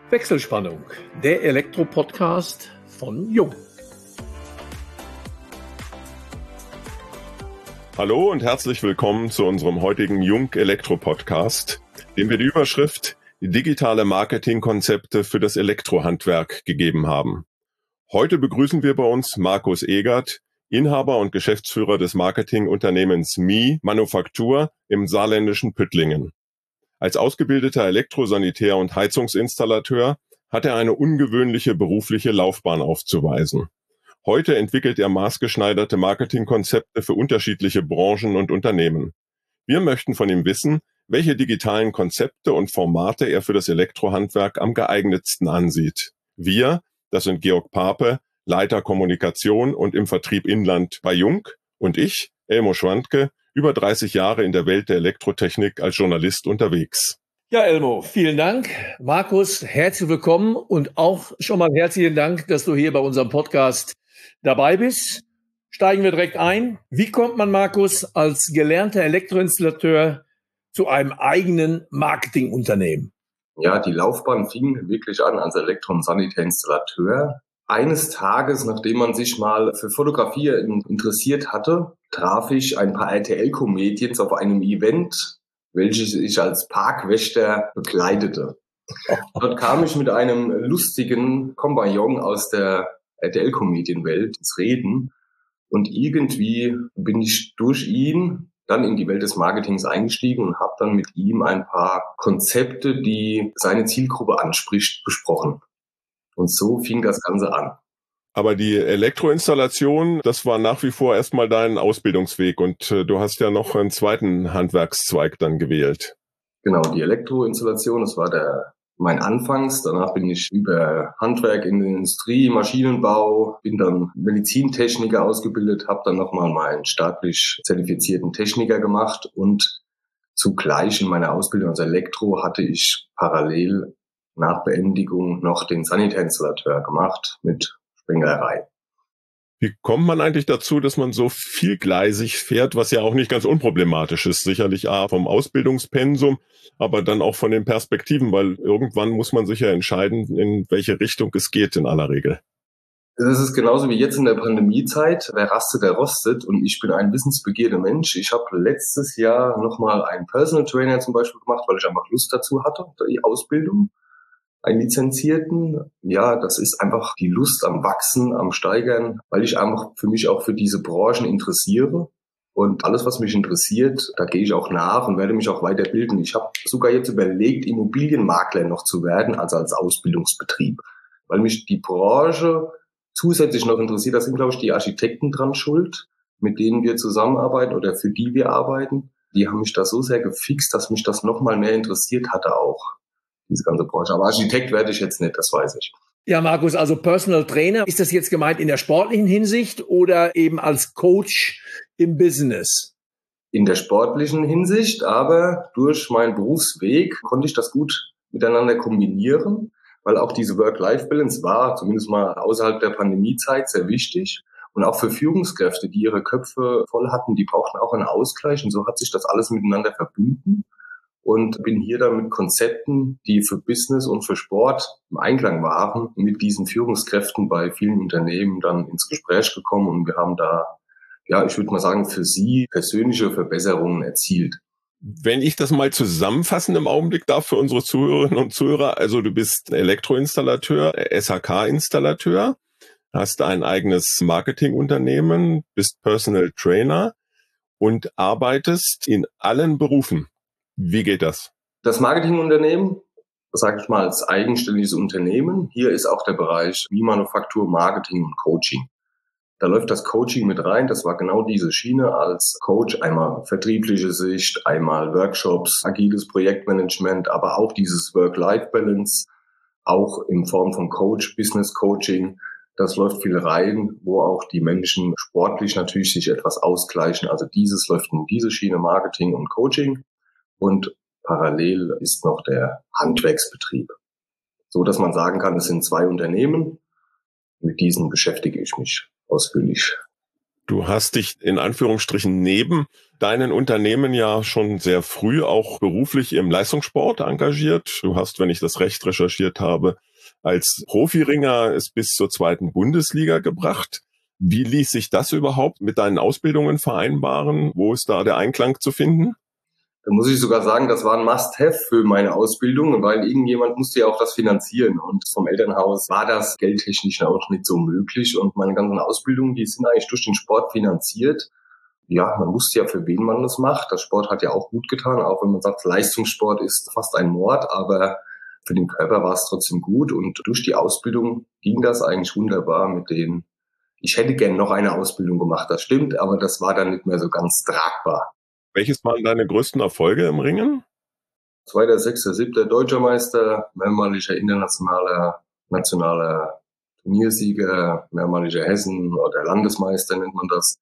Wechselspannung, der Elektro-Podcast von Jung. Hallo und herzlich willkommen zu unserem heutigen Jung Elektro-Podcast, dem wir die Überschrift Digitale Marketingkonzepte für das Elektrohandwerk gegeben haben. Heute begrüßen wir bei uns Markus Egert, Inhaber und Geschäftsführer des Marketingunternehmens MI Manufaktur im saarländischen Püttlingen. Als ausgebildeter Elektrosanitär- und Heizungsinstallateur hat er eine ungewöhnliche berufliche Laufbahn aufzuweisen. Heute entwickelt er maßgeschneiderte Marketingkonzepte für unterschiedliche Branchen und Unternehmen. Wir möchten von ihm wissen, welche digitalen Konzepte und Formate er für das Elektrohandwerk am geeignetsten ansieht. Wir, das sind Georg Pape, Leiter Kommunikation und im Vertrieb Inland bei Jung, und ich, Elmo Schwandke, über 30 Jahre in der Welt der Elektrotechnik als Journalist unterwegs. Ja, Elmo, vielen Dank. Markus, herzlich willkommen und auch schon mal herzlichen Dank, dass du hier bei unserem Podcast dabei bist. Steigen wir direkt ein. Wie kommt man, Markus, als gelernter Elektroinstallateur zu einem eigenen Marketingunternehmen? Ja, die Laufbahn fing wirklich an als Elektro- und Sanitärinstallateur. Eines Tages, nachdem man sich mal für Fotografie interessiert hatte, traf ich ein paar RTL-Comedians auf einem Event, welches ich als Parkwächter begleitete. Dort kam ich mit einem lustigen Kompagnon aus der RTL-Comedian-Welt ins Reden und irgendwie bin ich durch ihn dann in die Welt des Marketings eingestiegen und habe dann mit ihm ein paar Konzepte, die seine Zielgruppe anspricht, besprochen. Und so fing das Ganze an. Aber die Elektroinstallation, das war nach wie vor erstmal dein Ausbildungsweg und du hast ja noch einen zweiten Handwerkszweig dann gewählt. Genau, die Elektroinstallation, das war mein Anfangs. Danach bin ich über Handwerk in der Industrie, Maschinenbau, bin dann Medizintechniker ausgebildet, habe dann nochmal meinen staatlich zertifizierten Techniker gemacht und zugleich in meiner Ausbildung als Elektro hatte ich parallel nach Beendigung noch den Sanitärinstallateur gemacht mit Sprengerei. Wie kommt man eigentlich dazu, dass man so vielgleisig fährt, was ja auch nicht ganz unproblematisch ist? Sicherlich vom Ausbildungspensum, aber dann auch von den Perspektiven, weil irgendwann muss man sich ja entscheiden, in welche Richtung es geht in aller Regel. Das ist genauso wie jetzt in der Pandemiezeit. Wer rastet, der rostet. Und ich bin ein wissensbegierter Mensch. Ich habe letztes Jahr nochmal einen Personal Trainer zum Beispiel gemacht, weil ich einfach Lust dazu hatte, die Ausbildung. Einen Lizenzierten. Ja, das ist einfach die Lust am Wachsen, am Steigern, weil ich einfach für mich auch für diese Branchen interessiere. Und alles, was mich interessiert, da gehe ich auch nach und werde mich auch weiterbilden. Ich habe sogar jetzt überlegt, Immobilienmakler noch zu werden, also als Ausbildungsbetrieb, weil mich die Branche zusätzlich noch interessiert. Da sind, glaube ich, die Architekten dran schuld, mit denen wir zusammenarbeiten oder für die wir arbeiten. Die haben mich da so sehr gefixt, dass mich das noch mal mehr interessiert hatte auch, diese ganze Branche. Aber Architekt werde ich jetzt nicht, das weiß ich. Ja, Markus, also Personal Trainer, ist das jetzt gemeint in der sportlichen Hinsicht oder eben als Coach im Business? In der sportlichen Hinsicht, aber durch meinen Berufsweg konnte ich das gut miteinander kombinieren, weil auch diese Work-Life-Balance war, zumindest mal außerhalb der Pandemiezeit, sehr wichtig. Und auch für Führungskräfte, die ihre Köpfe voll hatten, die brauchten auch einen Ausgleich. Und so hat sich das alles miteinander verbunden. Und bin hier dann mit Konzepten, die für Business und für Sport im Einklang waren, mit diesen Führungskräften bei vielen Unternehmen dann ins Gespräch gekommen. Und wir haben da, ja, ich würde mal sagen, für sie persönliche Verbesserungen erzielt. Wenn ich das mal zusammenfassen im Augenblick darf für unsere Zuhörerinnen und Zuhörer, also du bist Elektroinstallateur, SHK-Installateur, hast ein eigenes Marketingunternehmen, bist Personal Trainer und arbeitest in allen Berufen. Wie geht das? Das Marketingunternehmen, das sage ich mal als eigenständiges Unternehmen, hier ist auch der Bereich wie Manufaktur, Marketing und Coaching. Da läuft das Coaching mit rein. Das war genau diese Schiene als Coach. Einmal vertriebliche Sicht, einmal Workshops, agiles Projektmanagement, aber auch dieses Work-Life-Balance, auch in Form von Coach, Business Coaching. Das läuft viel rein, wo auch die Menschen sportlich natürlich sich etwas ausgleichen. Also dieses läuft in diese Schiene Marketing und Coaching. Und parallel ist noch der Handwerksbetrieb. So dass man sagen kann, es sind zwei Unternehmen. Mit diesen beschäftige ich mich ausführlich. Du hast dich in Anführungsstrichen neben deinen Unternehmen ja schon sehr früh auch beruflich im Leistungssport engagiert. Du hast, wenn ich das recht recherchiert habe, als Profiringer es bis zur 2. Bundesliga gebracht. Wie ließ sich das überhaupt mit deinen Ausbildungen vereinbaren? Wo ist da der Einklang zu finden? Da muss ich sogar sagen, das war ein Must-have für meine Ausbildung, weil irgendjemand musste ja auch das finanzieren. Und vom Elternhaus war das geldtechnisch auch nicht so möglich. Und meine ganzen Ausbildungen, die sind eigentlich durch den Sport finanziert. Ja, man wusste ja, für wen man das macht. Das Sport hat ja auch gut getan, auch wenn man sagt, Leistungssport ist fast ein Mord, aber für den Körper war es trotzdem gut. Und durch die Ausbildung ging das eigentlich wunderbar mit denen. Ich hätte gern noch eine Ausbildung gemacht, das stimmt, aber das war dann nicht mehr so ganz tragbar. Welches waren deine größten Erfolge im Ringen? 2., 6., 7. Deutscher Meister, mehrmaliger internationaler, nationaler Turniersieger, mehrmaliger Hessen- oder Landesmeister nennt man das.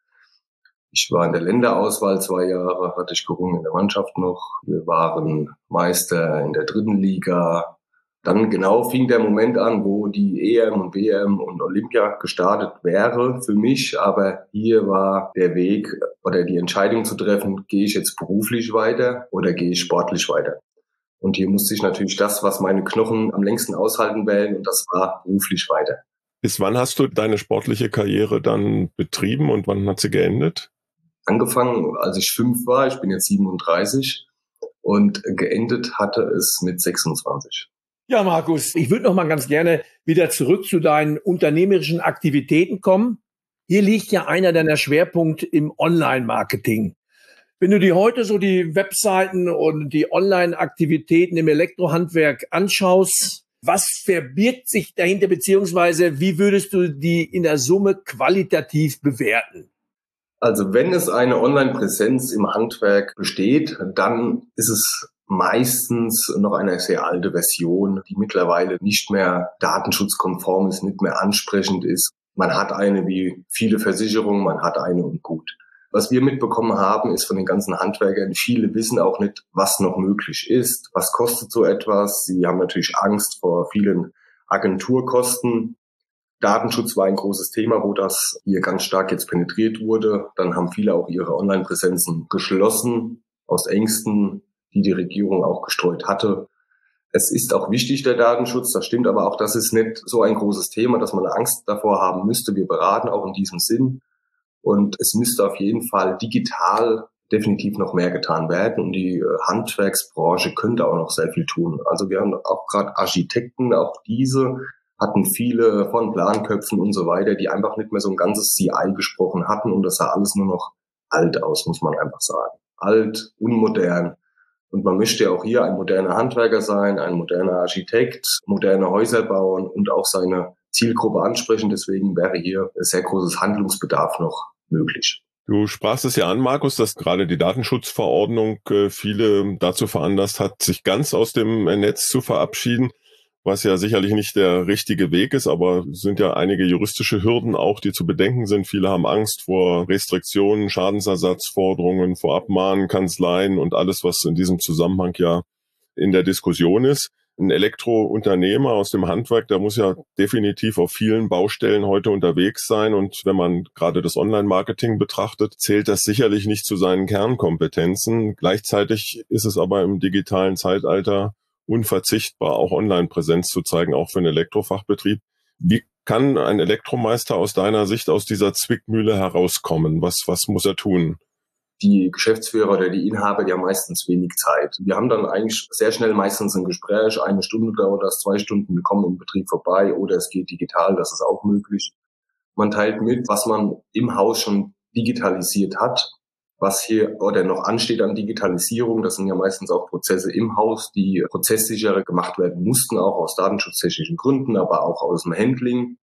Ich war in der Länderauswahl 2 Jahre, hatte ich gerungen in der Mannschaft noch. Wir waren Meister in der 3. Liga. Dann genau fing der Moment an, wo die EM und WM und Olympia gestartet wäre für mich. Aber hier war der Weg oder die Entscheidung zu treffen, gehe ich jetzt beruflich weiter oder gehe ich sportlich weiter? Und hier musste ich natürlich das, was meine Knochen am längsten aushalten, wählen. Und das war beruflich weiter. Bis wann hast du deine sportliche Karriere dann betrieben und wann hat sie geendet? Angefangen, als ich 5 war. Ich bin jetzt 37. Und geendet hatte es mit 26. Ja, Markus, ich würde noch mal ganz gerne wieder zurück zu deinen unternehmerischen Aktivitäten kommen. Hier liegt ja einer deiner Schwerpunkte im Online-Marketing. Wenn du dir heute so die Webseiten und die Online-Aktivitäten im Elektrohandwerk anschaust, was verbirgt sich dahinter, beziehungsweise wie würdest du die in der Summe qualitativ bewerten? Also wenn es eine Online-Präsenz im Handwerk besteht, dann ist es meistens noch eine sehr alte Version, die mittlerweile nicht mehr datenschutzkonform ist, nicht mehr ansprechend ist. Man hat eine wie viele Versicherungen, man hat eine und gut. Was wir mitbekommen haben, ist von den ganzen Handwerkern, viele wissen auch nicht, was noch möglich ist, was kostet so etwas. Sie haben natürlich Angst vor vielen Agenturkosten. Datenschutz war ein großes Thema, wo das hier ganz stark jetzt penetriert wurde. Dann haben viele auch ihre Online-Präsenzen geschlossen, aus Ängsten, die die Regierung auch gestreut hatte. Es ist auch wichtig, der Datenschutz, das stimmt, aber auch das ist nicht so ein großes Thema, dass man Angst davor haben müsste. Wir beraten auch in diesem Sinn. Und es müsste auf jeden Fall digital definitiv noch mehr getan werden. Und die Handwerksbranche könnte auch noch sehr viel tun. Also wir haben auch gerade Architekten, auch diese hatten viele von Planköpfen und so weiter, die einfach nicht mehr so ein ganzes CI gesprochen hatten. Und das sah alles nur noch alt aus, muss man einfach sagen. Alt, unmodern. Und man möchte ja auch hier ein moderner Handwerker sein, ein moderner Architekt, moderne Häuser bauen und auch seine Zielgruppe ansprechen. Deswegen wäre hier sehr großes Handlungsbedarf noch möglich. Du sprachst es ja an, Markus, dass gerade die Datenschutzverordnung viele dazu veranlasst hat, sich ganz aus dem Netz zu verabschieden, was ja sicherlich nicht der richtige Weg ist, aber es sind ja einige juristische Hürden auch, die zu bedenken sind. Viele haben Angst vor Restriktionen, Schadensersatzforderungen, vor Abmahnen, Kanzleien und alles, was in diesem Zusammenhang ja in der Diskussion ist. Ein Elektrounternehmer aus dem Handwerk, der muss ja definitiv auf vielen Baustellen heute unterwegs sein. Und wenn man gerade das Online-Marketing betrachtet, zählt das sicherlich nicht zu seinen Kernkompetenzen. Gleichzeitig ist es aber im digitalen Zeitalter unverzichtbar, auch Online-Präsenz zu zeigen, auch für einen Elektrofachbetrieb. Wie kann ein Elektromeister aus deiner Sicht aus dieser Zwickmühle herauskommen? Was muss er tun? Die Geschäftsführer oder die Inhaber, die haben meistens wenig Zeit. Wir haben dann eigentlich sehr schnell meistens ein Gespräch, 1 Stunde dauert das, 2 Stunden, wir kommen im Betrieb vorbei oder es geht digital, das ist auch möglich. Man teilt mit, was man im Haus schon digitalisiert hat, was hier oder noch ansteht an Digitalisierung. Das sind ja meistens auch Prozesse im Haus, die prozesssicherer gemacht werden mussten, auch aus datenschutztechnischen Gründen, aber auch aus dem Handling.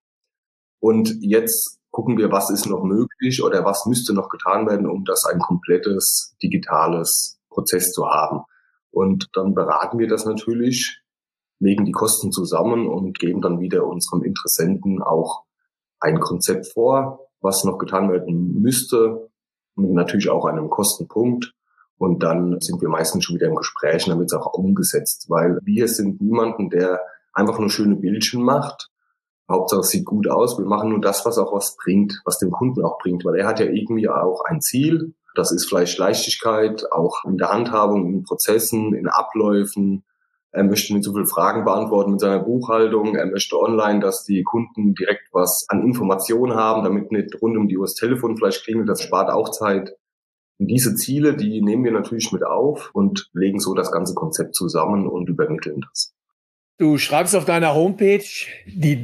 Und jetzt gucken wir, was ist noch möglich oder was müsste noch getan werden, um das ein komplettes digitales Prozess zu haben. Und dann beraten wir das natürlich, legen die Kosten zusammen und geben dann wieder unserem Interessenten auch ein Konzept vor, was noch getan werden müsste, mit natürlich auch einem Kostenpunkt. Und dann sind wir meistens schon wieder im Gespräch, damit es auch umgesetzt, weil wir sind niemanden, der einfach nur schöne Bildchen macht, Hauptsache es sieht gut aus. Wir machen nur das, was auch was bringt, was dem Kunden auch bringt, weil er hat ja irgendwie auch ein Ziel. Das ist vielleicht Leichtigkeit, auch in der Handhabung, in Prozessen, in Abläufen. Er möchte nicht so viele Fragen beantworten mit seiner Buchhaltung. Er möchte online, dass die Kunden direkt was an Informationen haben, damit nicht rund um die Uhr das Telefon vielleicht klingelt. Das spart auch Zeit. Und diese Ziele, die nehmen wir natürlich mit auf und legen so das ganze Konzept zusammen und übermitteln das. Du schreibst auf deiner Homepage, die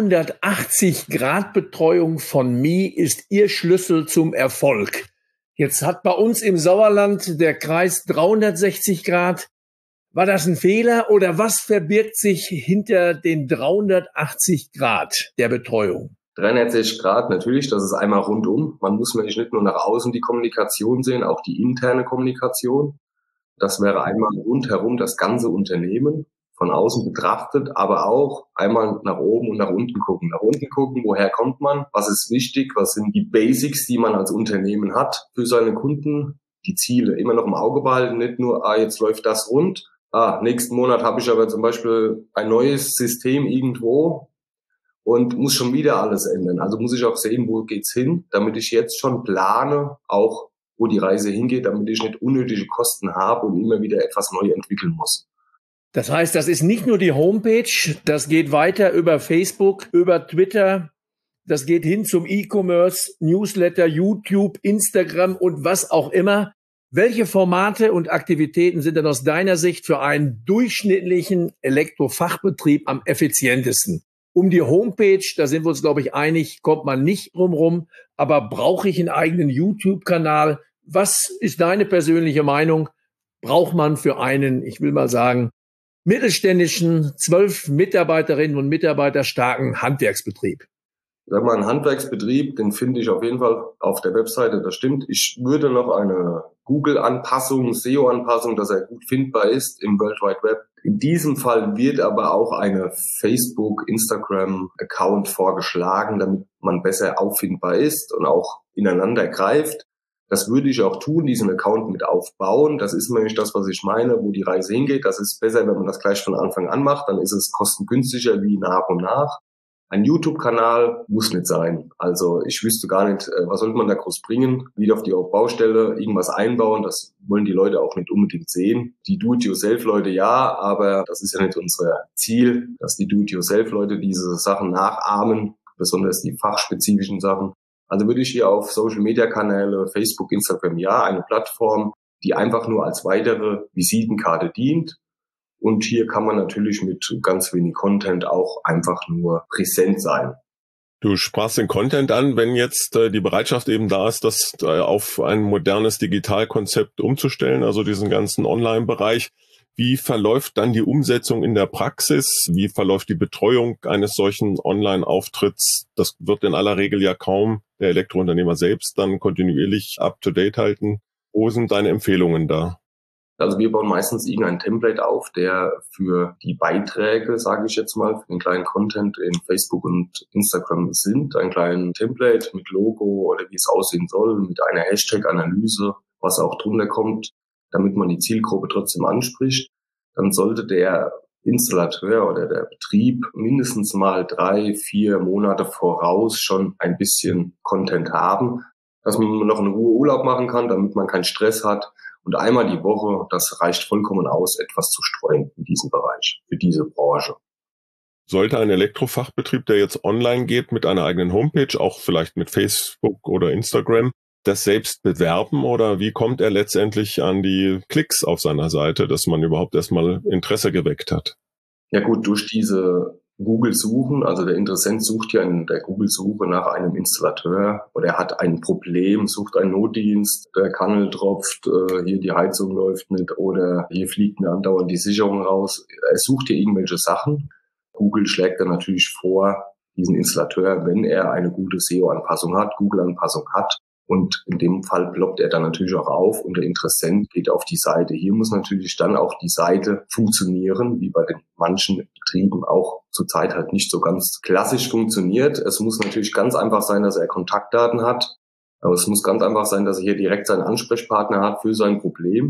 380-Grad-Betreuung von Me ist Ihr Schlüssel zum Erfolg. Jetzt hat bei uns im Sauerland der Kreis 360 Grad. War das ein Fehler oder was verbirgt sich hinter den 380 Grad der Betreuung? 360 Grad, natürlich, das ist einmal rundum. Man muss nämlich nicht nur nach außen die Kommunikation sehen, auch die interne Kommunikation. Das wäre einmal rundherum das ganze Unternehmen von außen betrachtet, aber auch einmal nach oben und nach unten gucken. Nach unten gucken, woher kommt man, was ist wichtig, was sind die Basics, die man als Unternehmen hat für seine Kunden, die Ziele immer noch im Auge behalten, nicht nur, jetzt läuft das rund, nächsten Monat habe ich aber zum Beispiel ein neues System irgendwo und muss schon wieder alles ändern. Also muss ich auch sehen, wo geht's hin, damit ich jetzt schon plane, auch wo die Reise hingeht, damit ich nicht unnötige Kosten habe und immer wieder etwas neu entwickeln muss. Das heißt, das ist nicht nur die Homepage, das geht weiter über Facebook, über Twitter, das geht hin zum E-Commerce, Newsletter, YouTube, Instagram und was auch immer. Welche Formate und Aktivitäten sind denn aus deiner Sicht für einen durchschnittlichen Elektrofachbetrieb am effizientesten? Um die Homepage, da sind wir uns, glaube ich, einig, kommt man nicht rumrum, aber brauche ich einen eigenen YouTube-Kanal? Was ist deine persönliche Meinung? Braucht man für einen, ich will mal sagen, mittelständischen, 12 Mitarbeiterinnen und Mitarbeiter starken Handwerksbetrieb? Wenn man einen Handwerksbetrieb, den finde ich auf jeden Fall auf der Webseite, das stimmt. Ich würde noch eine Google-Anpassung, SEO-Anpassung, dass er gut findbar ist im World Wide Web. In diesem Fall wird aber auch eine Facebook-, Instagram-Account vorgeschlagen, damit man besser auffindbar ist und auch ineinander greift. Das würde ich auch tun, diesen Account mit aufbauen. Das ist nämlich das, was ich meine, wo die Reise hingeht. Das ist besser, wenn man das gleich von Anfang an macht. Dann ist es kostengünstiger wie nach und nach. Ein YouTube-Kanal muss nicht sein. Also ich wüsste gar nicht, was sollte man da groß bringen? Wieder auf die Baustelle irgendwas einbauen. Das wollen die Leute auch nicht unbedingt sehen. Die Do-it-yourself-Leute ja, aber das ist ja nicht unser Ziel, dass die Do-it-yourself-Leute diese Sachen nachahmen, besonders die fachspezifischen Sachen. Also würde ich hier auf Social-Media-Kanäle, Facebook, Instagram, ja, eine Plattform, die einfach nur als weitere Visitenkarte dient. Und hier kann man natürlich mit ganz wenig Content auch einfach nur präsent sein. Du sprachst den Content an, wenn jetzt die Bereitschaft eben da ist, das auf ein modernes Digitalkonzept umzustellen, also diesen ganzen Online-Bereich. Wie verläuft dann die Umsetzung in der Praxis? Wie verläuft die Betreuung eines solchen Online-Auftritts? Das wird in aller Regel ja kaum der Elektrounternehmer selbst dann kontinuierlich up-to-date halten. Wo sind deine Empfehlungen da? Also wir bauen meistens irgendein Template auf, der für die Beiträge, sage ich jetzt mal, für den kleinen Content in Facebook und Instagram sind. Ein kleines Template mit Logo oder wie es aussehen soll, mit einer Hashtag-Analyse, was auch drunter kommt, damit man die Zielgruppe trotzdem anspricht. Dann sollte der Installateur oder der Betrieb mindestens mal 3-4 Monate voraus schon ein bisschen Content haben, dass man noch in Ruhe Urlaub machen kann, damit man keinen Stress hat. Und einmal die Woche, das reicht vollkommen aus, etwas zu streuen in diesem Bereich, für diese Branche. Sollte ein Elektrofachbetrieb, der jetzt online geht, mit einer eigenen Homepage, auch vielleicht mit Facebook oder Instagram, das selbst bewerben oder wie kommt er letztendlich an die Klicks auf seiner Seite, dass man überhaupt erstmal Interesse geweckt hat? Ja gut, durch diese Google-Suchen, also der Interessent sucht ja in der Google-Suche nach einem Installateur oder er hat ein Problem, sucht einen Notdienst, der Kannel tropft, hier die Heizung läuft nicht oder hier fliegt mir andauernd die Sicherung raus. Er sucht hier irgendwelche Sachen. Google schlägt dann natürlich vor, diesen Installateur, wenn er eine gute SEO-Anpassung hat, Google-Anpassung hat. Und in dem Fall ploppt er dann natürlich auch auf und der Interessent geht auf die Seite. Hier muss natürlich dann auch die Seite funktionieren, wie bei den manchen Betrieben auch zurzeit halt nicht so ganz klassisch funktioniert. Es muss natürlich ganz einfach sein, dass er Kontaktdaten hat. Aber es muss ganz einfach sein, dass er hier direkt seinen Ansprechpartner hat für sein Problem.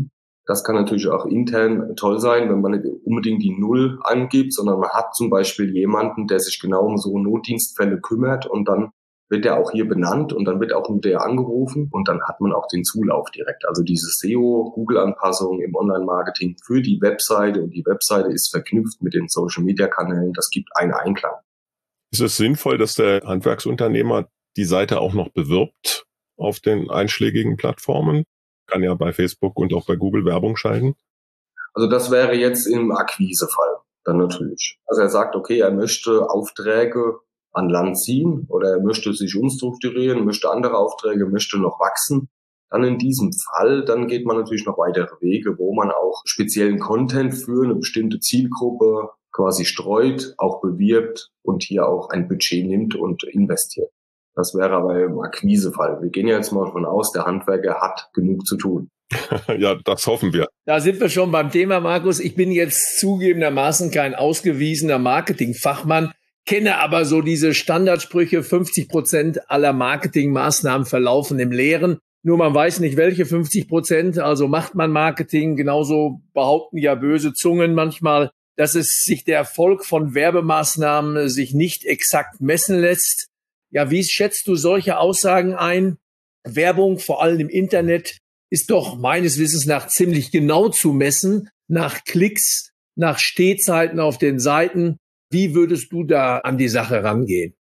Das kann natürlich auch intern toll sein, wenn man nicht unbedingt die Null angibt, sondern man hat zum Beispiel jemanden, der sich genau um so Notdienstfälle kümmert und dann wird der auch hier benannt und dann wird auch nur der angerufen und dann hat man auch den Zulauf direkt. Also diese SEO-Google-Anpassung im Online-Marketing für die Webseite und die Webseite ist verknüpft mit den Social-Media-Kanälen. Das gibt einen Einklang. Ist es sinnvoll, dass der Handwerksunternehmer die Seite auch noch bewirbt auf den einschlägigen Plattformen? Kann ja bei Facebook und auch bei Google Werbung schalten. Also das wäre jetzt im Akquisefall dann natürlich. Also er sagt, okay, er möchte Aufträge an Land ziehen oder er möchte sich umstrukturieren, möchte andere Aufträge, möchte noch wachsen. Dann in diesem Fall, dann geht man natürlich noch weitere Wege, wo man auch speziellen Content für eine bestimmte Zielgruppe quasi streut, auch bewirbt und hier auch ein Budget nimmt und investiert. Das wäre aber im Akquisefall. Wir gehen ja jetzt mal davon aus, der Handwerker hat genug zu tun. Ja, das hoffen wir. Da sind wir schon beim Thema, Markus. Ich bin jetzt zugegebenermaßen kein ausgewiesener Marketingfachmann, kenne aber so diese Standardsprüche, 50% aller Marketingmaßnahmen verlaufen im Leeren. Nur man weiß nicht, welche 50%, also macht man Marketing. Genauso behaupten ja böse Zungen manchmal, dass es sich der Erfolg von Werbemaßnahmen sich nicht exakt messen lässt. Ja, wie schätzt du solche Aussagen ein? Werbung, vor allem im Internet, ist doch meines Wissens nach ziemlich genau zu messen, nach Klicks, nach Stehzeiten auf den Seiten. Wie würdest du da an die Sache rangehen?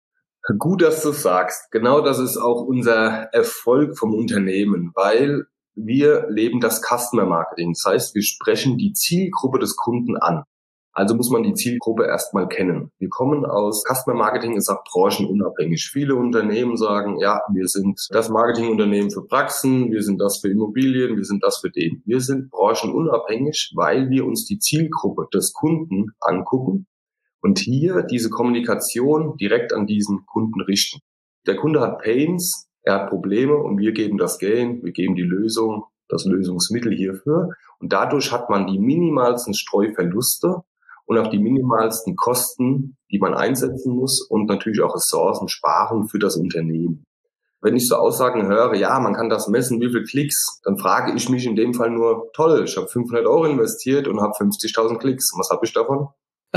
Gut, dass du sagst. Genau das ist auch unser Erfolg vom Unternehmen, weil wir leben das Customer Marketing. Das heißt, wir sprechen die Zielgruppe des Kunden an. Also muss man die Zielgruppe erstmal kennen. Wir kommen aus Customer Marketing, ist auch branchenunabhängig. Viele Unternehmen sagen, ja, wir sind das Marketingunternehmen für Praxen, wir sind das für Immobilien, wir sind das für den. Wir sind branchenunabhängig, weil wir uns die Zielgruppe des Kunden angucken und hier diese Kommunikation direkt an diesen Kunden richten. Der Kunde hat Pains, er hat Probleme und wir geben das Gain, wir geben die Lösung, das Lösungsmittel hierfür. Und dadurch hat man die minimalsten Streuverluste und auch die minimalsten Kosten, die man einsetzen muss und natürlich auch Ressourcen sparen für das Unternehmen. Wenn ich so Aussagen höre, ja, man kann das messen, wie viele Klicks, dann frage ich mich in dem Fall nur, toll, ich habe 500 € investiert und habe 50.000 Klicks. Was habe ich davon?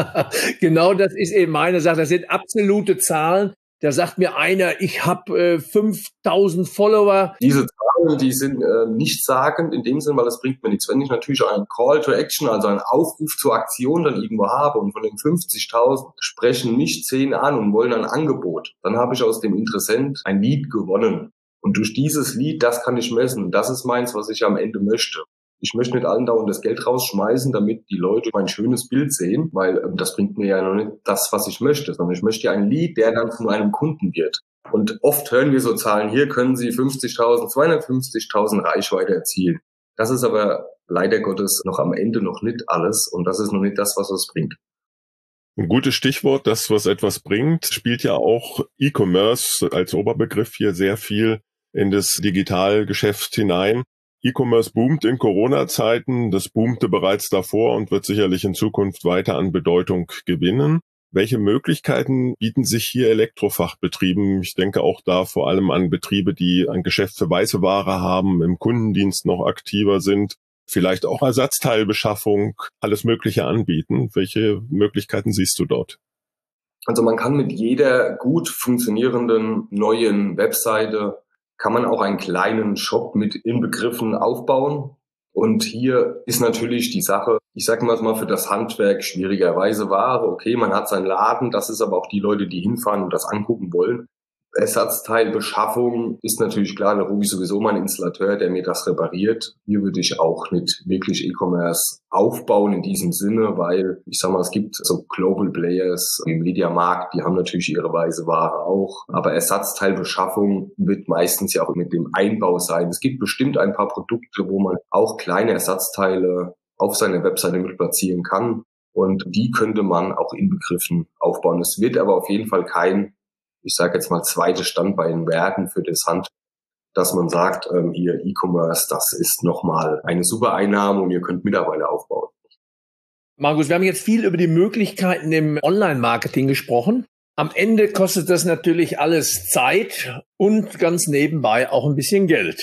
Genau, das ist eben meine Sache. Das sind absolute Zahlen. Da sagt mir einer, ich habe 5.000 Follower. Diese Zahlen, die sind nichtssagend in dem Sinn, weil das bringt mir nichts. Wenn ich natürlich einen Call to Action, also einen Aufruf zur Aktion dann irgendwo habe und von den 50.000 sprechen mich 10 an und wollen ein Angebot, dann habe ich aus dem Interessent ein Lead gewonnen. Und durch dieses Lead, das kann ich messen. Das ist meins, was ich am Ende möchte. Ich möchte nicht andauernd das Geld rausschmeißen, damit die Leute mein schönes Bild sehen, weil das bringt mir ja noch nicht das, was ich möchte, sondern ich möchte ja ein Lead, der dann zu einem Kunden wird. Und oft hören wir so Zahlen, hier können Sie 50.000, 250.000 Reichweite erzielen. Das ist aber leider Gottes noch am Ende noch nicht alles und das ist noch nicht das, was es bringt. Ein gutes Stichwort, das, was etwas bringt, spielt ja auch E-Commerce als Oberbegriff hier sehr viel in das Digitalgeschäft hinein. E-Commerce boomt in Corona-Zeiten, das boomte bereits davor und wird sicherlich in Zukunft weiter an Bedeutung gewinnen. Welche Möglichkeiten bieten sich hier Elektrofachbetrieben? Ich denke auch da vor allem an Betriebe, die ein Geschäft für weiße Ware haben, im Kundendienst noch aktiver sind, vielleicht auch Ersatzteilbeschaffung, alles Mögliche anbieten. Welche Möglichkeiten siehst du dort? Also man kann mit jeder gut funktionierenden neuen Webseite kann man auch einen kleinen Shop mit Inbegriffen aufbauen. Und hier ist natürlich die Sache, ich sage mal für das Handwerk schwierigerweise Ware. Okay, man hat seinen Laden, das ist aber auch die Leute, die hinfahren und das angucken wollen. Ersatzteilbeschaffung ist natürlich klar, da rufe ich sowieso mal einen Installateur, der mir das repariert. Hier würde ich auch nicht wirklich E-Commerce aufbauen in diesem Sinne, weil ich sag mal, es gibt so Global Players wie Mediamarkt, die haben natürlich ihre weiße Ware auch, aber Ersatzteilbeschaffung wird meistens ja auch mit dem Einbau sein. Es gibt bestimmt ein paar Produkte, wo man auch kleine Ersatzteile auf seiner Webseite mit platzieren kann und die könnte man auch inbegriffen aufbauen. Es wird aber auf jeden Fall kein, ich sage jetzt mal, zweites Standbein werden für das Handwerk, dass man sagt, hier E-Commerce, das ist nochmal eine super Einnahme und ihr könnt Mitarbeiter aufbauen. Markus, wir haben jetzt viel über die Möglichkeiten im Online-Marketing gesprochen. Am Ende kostet das natürlich alles Zeit und ganz nebenbei auch ein bisschen Geld.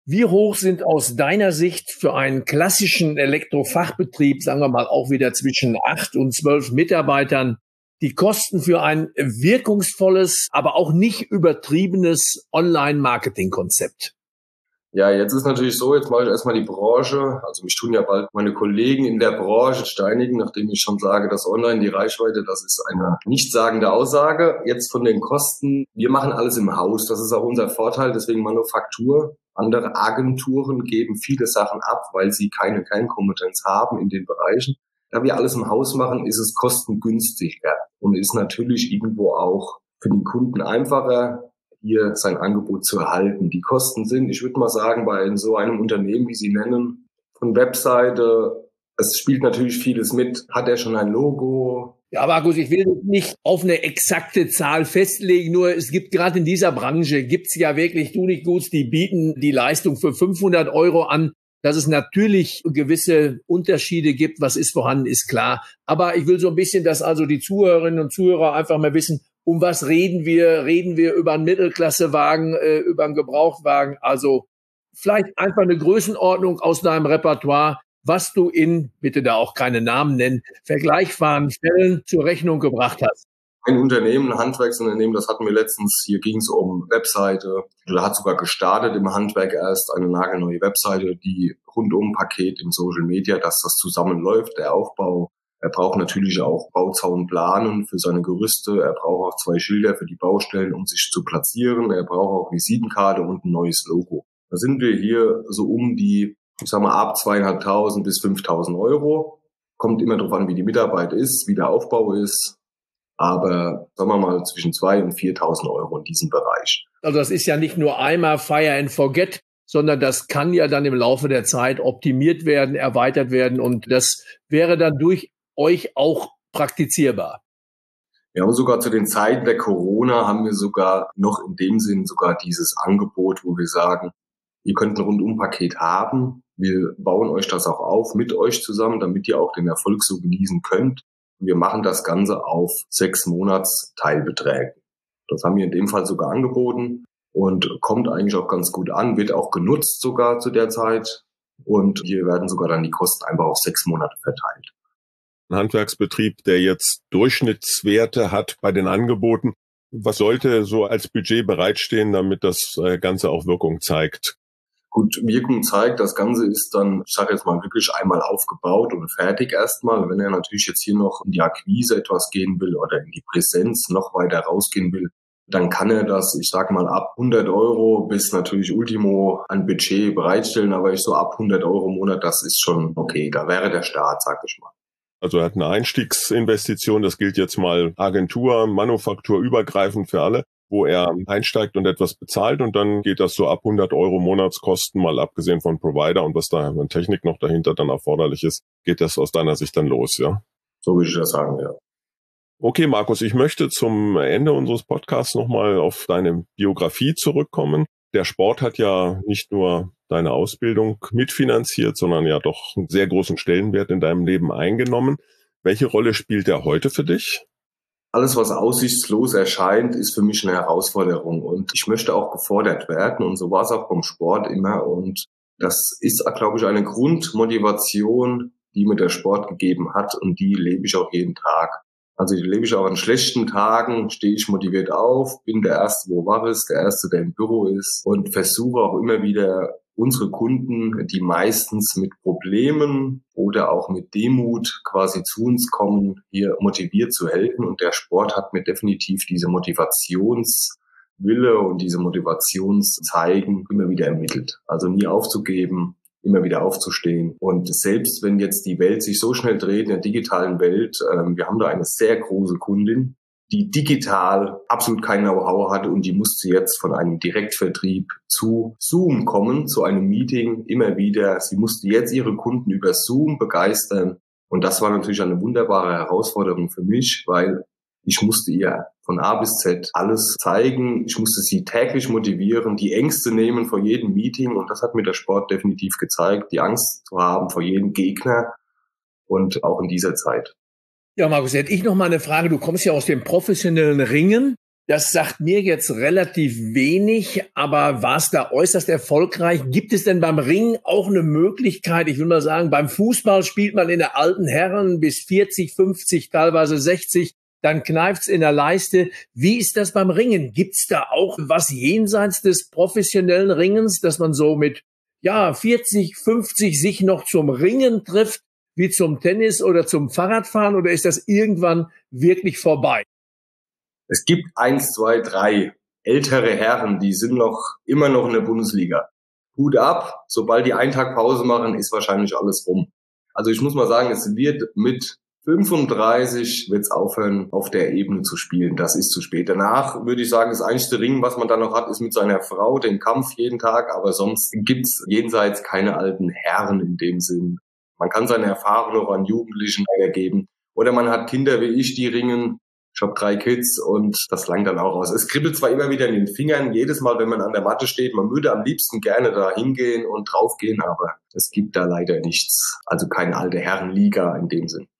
Wie hoch sind aus deiner Sicht für einen klassischen Elektrofachbetrieb, sagen wir mal auch wieder zwischen 8 und 12 Mitarbeitern, die Kosten für ein wirkungsvolles, aber auch nicht übertriebenes Online-Marketing-Konzept? Ja, jetzt ist natürlich so, jetzt mache ich erstmal die Branche. Also mich tun ja bald meine Kollegen in der Branche steinigen, nachdem ich schon sage, dass online die Reichweite, das ist eine nichtssagende Aussage. Jetzt von den Kosten, wir machen alles im Haus, das ist auch unser Vorteil, deswegen Manufaktur. Andere Agenturen geben viele Sachen ab, weil sie keine Kernkompetenz haben in den Bereichen. Da wir alles im Haus machen, ist es kostengünstiger und ist natürlich irgendwo auch für den Kunden einfacher, hier sein Angebot zu erhalten. Die Kosten sind, ich würde mal sagen, bei so einem Unternehmen, wie Sie nennen, von Webseite, es spielt natürlich vieles mit. Hat er schon ein Logo? Ja, Markus, ich will nicht auf eine exakte Zahl festlegen, nur es gibt gerade in dieser Branche, gibt's ja wirklich Tunichtguts, die bieten die Leistung für 500 € an. Dass es natürlich gewisse Unterschiede gibt, was ist vorhanden, ist klar. Aber ich will so ein bisschen, dass also die Zuhörerinnen und Zuhörer einfach mal wissen, um was reden wir? Reden wir über einen Mittelklassewagen, über einen Gebrauchtwagen? Also vielleicht einfach eine Größenordnung aus deinem Repertoire, was du in, bitte da auch keine Namen nennen, vergleichbaren Fällen zur Rechnung gebracht hast. Ein Unternehmen, ein Handwerksunternehmen, das hatten wir letztens, hier ging es um Webseite. Da hat sogar gestartet im Handwerk erst eine nagelneue Webseite, die Rundum-Paket im Social Media, dass das zusammenläuft, der Aufbau. Er braucht natürlich auch Bauzaunplanen für seine Gerüste. Er braucht auch 2 Schilder für die Baustellen, um sich zu platzieren. Er braucht auch Visitenkarte und ein neues Logo. Da sind wir hier so um die, ich sag mal, ab 2.500 bis 5.000 €. Kommt immer darauf an, wie die Mitarbeit ist, wie der Aufbau ist. Aber sagen wir mal zwischen 2.000 und 4.000 € in diesem Bereich. Also das ist ja nicht nur einmal Fire and Forget, sondern das kann ja dann im Laufe der Zeit optimiert werden, erweitert werden und das wäre dann durch euch auch praktizierbar. Wir haben sogar zu den Zeiten der Corona haben wir sogar noch in dem Sinn sogar dieses Angebot, wo wir sagen, ihr könnt ein Rundumpaket haben. Wir bauen euch das auch auf mit euch zusammen, damit ihr auch den Erfolg so genießen könnt. Wir machen das Ganze auf 6 Monats Teilbeträgen. Das haben wir in dem Fall sogar angeboten und kommt eigentlich auch ganz gut an, wird auch genutzt sogar zu der Zeit. Und hier werden sogar dann die Kosten einfach auf 6 Monate verteilt. Ein Handwerksbetrieb, der jetzt Durchschnittswerte hat bei den Angeboten, was sollte so als Budget bereitstehen, damit das Ganze auch Wirkung zeigt? Gut, Wirkung zeigt, das Ganze ist dann, ich sage jetzt mal, wirklich einmal aufgebaut und fertig erstmal. Wenn er natürlich jetzt hier noch in die Akquise etwas gehen will oder in die Präsenz noch weiter rausgehen will, dann kann er das, ich sage mal, ab 100 € bis natürlich Ultimo an Budget bereitstellen. Aber ich so ab 100 € im Monat, das ist schon okay. Da wäre der Start, sag ich mal. Also er hat eine Einstiegsinvestition, das gilt jetzt mal Agentur, Manufaktur übergreifend für alle, wo er einsteigt und etwas bezahlt und dann geht das so ab 100 € Monatskosten, mal abgesehen von Provider und was da an Technik noch dahinter dann erforderlich ist, geht das aus deiner Sicht dann los, ja? So würde ich das sagen, ja. Okay, Markus, ich möchte zum Ende unseres Podcasts nochmal auf deine Biografie zurückkommen. Der Sport hat ja nicht nur deine Ausbildung mitfinanziert, sondern ja doch einen sehr großen Stellenwert in deinem Leben eingenommen. Welche Rolle spielt er heute für dich? Alles, was aussichtslos erscheint, ist für mich eine Herausforderung und ich möchte auch gefordert werden und so war es auch beim Sport immer und das ist, glaube ich, eine Grundmotivation, die mir der Sport gegeben hat und die lebe ich auch jeden Tag. Also die lebe ich auch an schlechten Tagen, stehe ich motiviert auf, bin der Erste, wo wach ist, der Erste, der im Büro ist und versuche auch immer wieder unsere Kunden, die meistens mit Problemen oder auch mit Demut quasi zu uns kommen, hier motiviert zu helfen. Und der Sport hat mir definitiv diese Motivationswille und diese Motivationszeigen immer wieder ermittelt. Also nie aufzugeben, immer wieder aufzustehen. Und selbst wenn jetzt die Welt sich so schnell dreht in der digitalen Welt, wir haben da eine sehr große Kundin, die digital absolut kein Know-how hatte und die musste jetzt von einem Direktvertrieb zu Zoom kommen, zu einem Meeting immer wieder. Sie musste jetzt ihre Kunden über Zoom begeistern und das war natürlich eine wunderbare Herausforderung für mich, weil ich musste ihr von A bis Z alles zeigen. Ich musste sie täglich motivieren, die Ängste nehmen vor jedem Meeting und das hat mir der Sport definitiv gezeigt, die Angst zu haben vor jedem Gegner und auch in dieser Zeit. Ja, Markus, hätte ich noch mal eine Frage. Du kommst ja aus dem professionellen Ringen. Das sagt mir jetzt relativ wenig, aber war es da äußerst erfolgreich? Gibt es denn beim Ringen auch eine Möglichkeit? Ich will mal sagen, beim Fußball spielt man in der alten Herren bis 40, 50, teilweise 60. Dann kneift's in der Leiste. Wie ist das beim Ringen? Gibt's da auch was jenseits des professionellen Ringens, dass man so mit 40, 50 sich noch zum Ringen trifft, wie zum Tennis oder zum Fahrradfahren? Oder ist das irgendwann wirklich vorbei? Es gibt 1, 2, 3 ältere Herren, die sind immer noch in der Bundesliga. Hut ab, sobald die einen Tag Pause machen, ist wahrscheinlich alles rum. Also ich muss mal sagen, es wird mit 35 wird's aufhören, auf der Ebene zu spielen. Das ist zu spät. Danach würde ich sagen, das einzige Ringen, was man dann noch hat, ist mit seiner Frau, den Kampf jeden Tag. Aber sonst gibt's jenseits keine alten Herren in dem Sinn. Man kann seine Erfahrung noch an Jugendlichen weitergeben. Oder man hat Kinder wie ich, die ringen. Ich habe 3 Kids und das langt dann auch aus. Es kribbelt zwar immer wieder in den Fingern, jedes Mal, wenn man an der Matte steht. Man würde am liebsten gerne da hingehen und draufgehen, aber es gibt da leider nichts. Also keine alte Herrenliga in dem Sinn.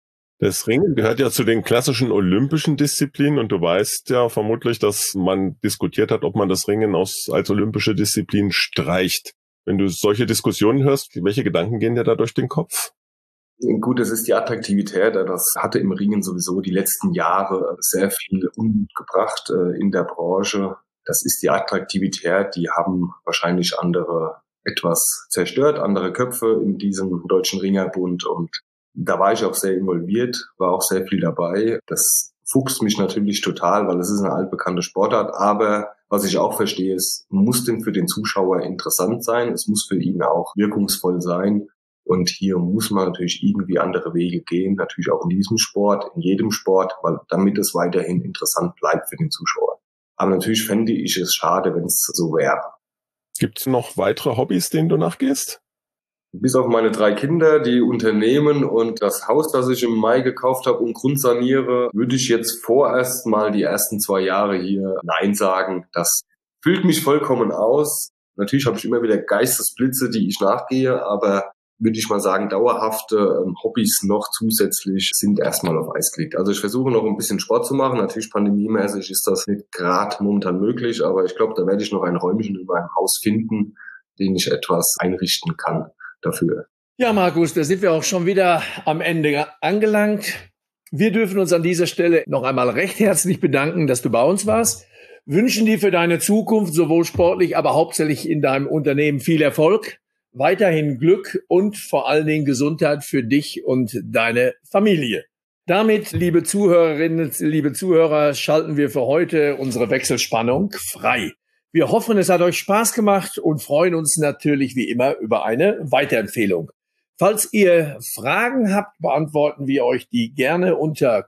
Das Ringen gehört ja zu den klassischen olympischen Disziplinen und du weißt ja vermutlich, dass man diskutiert hat, ob man das Ringen als olympische Disziplin streicht. Wenn du solche Diskussionen hörst, welche Gedanken gehen dir da durch den Kopf? Gut, es ist die Attraktivität. Das hatte im Ringen sowieso die letzten Jahre sehr viel Unmut gebracht in der Branche. Das ist die Attraktivität. Die haben wahrscheinlich andere etwas zerstört, andere Köpfe in diesem Deutschen Ringerbund. Und da war ich auch sehr involviert, war auch sehr viel dabei. Das fuchst mich natürlich total, weil es ist eine altbekannte Sportart. Aber was ich auch verstehe, es muss denn für den Zuschauer interessant sein. Es muss für ihn auch wirkungsvoll sein. Und hier muss man natürlich irgendwie andere Wege gehen, natürlich auch in diesem Sport, in jedem Sport, weil damit es weiterhin interessant bleibt für den Zuschauer. Aber natürlich fände ich es schade, wenn es so wäre. Gibt es noch weitere Hobbys, denen du nachgehst? Bis auf meine 3 Kinder, die Unternehmen und das Haus, das ich im Mai gekauft habe und grundsaniere, würde ich jetzt vorerst mal die ersten 2 Jahre hier Nein sagen. Das füllt mich vollkommen aus. Natürlich habe ich immer wieder Geistesblitze, die ich nachgehe, aber würde ich mal sagen, dauerhafte Hobbys noch zusätzlich sind erstmal auf Eis gelegt. Also ich versuche noch ein bisschen Sport zu machen. Natürlich pandemiemäßig ist das nicht gerade momentan möglich, aber ich glaube, da werde ich noch ein Räumchen in meinem Haus finden, den ich etwas einrichten kann dafür. Ja, Markus, da sind wir auch schon wieder am Ende angelangt. Wir dürfen uns an dieser Stelle noch einmal recht herzlich bedanken, dass du bei uns warst. Wünschen dir für deine Zukunft, sowohl sportlich, aber hauptsächlich in deinem Unternehmen viel Erfolg. Weiterhin Glück und vor allen Dingen Gesundheit für dich und deine Familie. Damit, liebe Zuhörerinnen, liebe Zuhörer, schalten wir für heute unsere Wechselspannung frei. Wir hoffen, es hat euch Spaß gemacht und freuen uns natürlich wie immer über eine Weiterempfehlung. Falls ihr Fragen habt, beantworten wir euch die gerne unter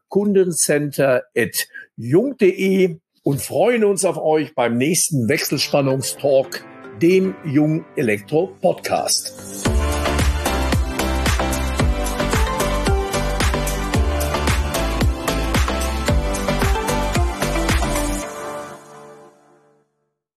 kundencenter@jung.de und freuen uns auf euch beim nächsten Wechselspannungstalk, dem Jung Elektro Podcast.